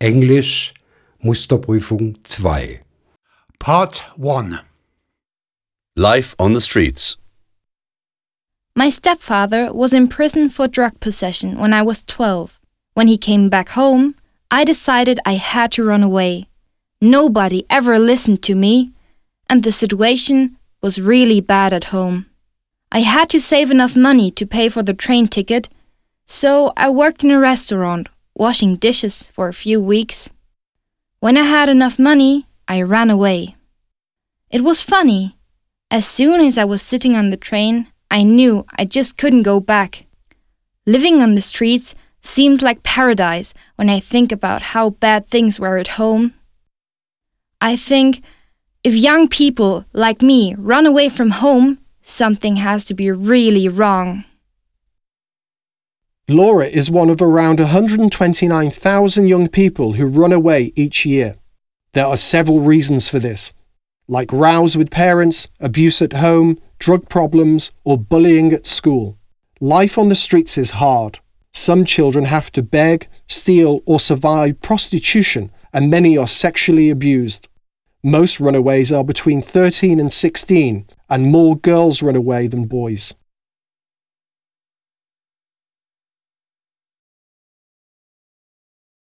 Englisch Musterprüfung 2. Part 1. Life on the streets. My stepfather was in prison for drug possession when I was 12. When he came back home, I decided I had to run away. Nobody ever listened to me, and the situation was really bad at home. I had to save enough money to pay for the train ticket, so I worked in a restaurant, washing dishes for a few weeks. When I had enough money, I ran away. It was funny. As soon as I was sitting on the train, I knew I just couldn't go back. Living on the streets seems like paradise when I think about how bad things were at home. I think if young people like me run away from home, something has to be really wrong. Laura is one of around 129,000 young people who run away each year. There are several reasons for this, like rows with parents, abuse at home, drug problems, or bullying at school. Life on the streets is hard. Some children have to beg, steal, or survive prostitution, and many are sexually abused. Most runaways are between 13 and 16, and more girls run away than boys.